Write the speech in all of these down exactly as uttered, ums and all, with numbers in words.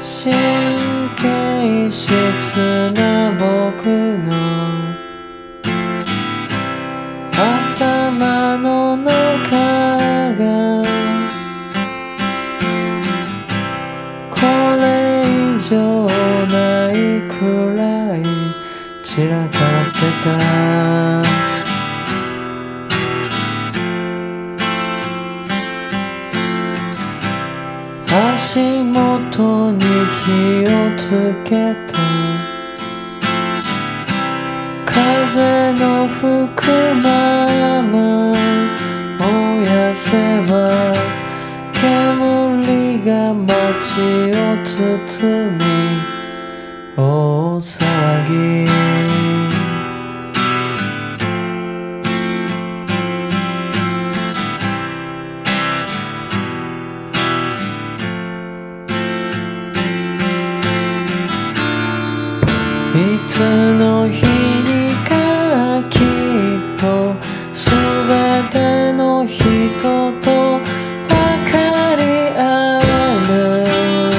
神経質な僕の頭の中がこれ以上ないくらい散らかってた。足元に火をつけて風の吹くまま燃やせば煙が街を包み大騒ぎ。いつの日にかきっとすべての人と分かり合える。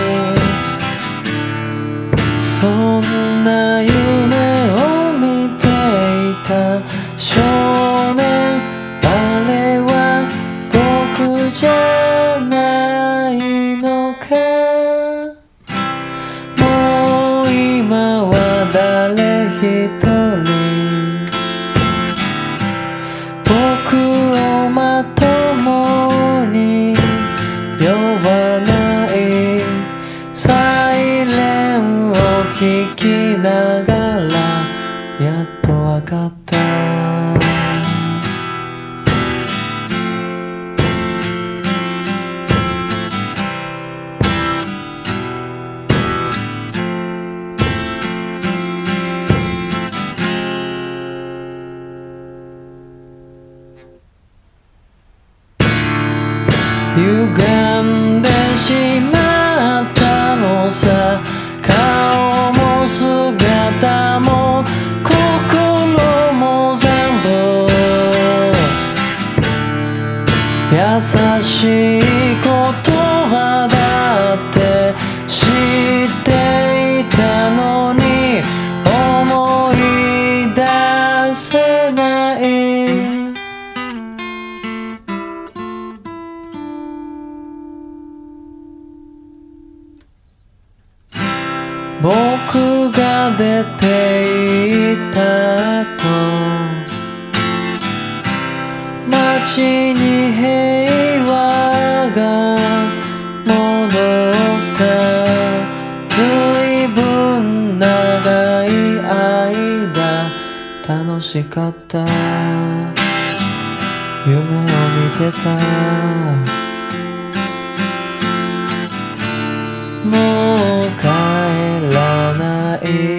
そんな夢を見ていた少年、あれは僕じゃないのか。もう今は誰一人僕をまともに呼ばない。サイレンを聞きながらやっとわかった。歪んでしまったのさ。顔も姿も心も全部優しい言葉だって知っていたのに思い出せない。僕が出て行った後街に平和が戻った。ずいぶん長い間楽しかった。夢を見てた。もう帰らない。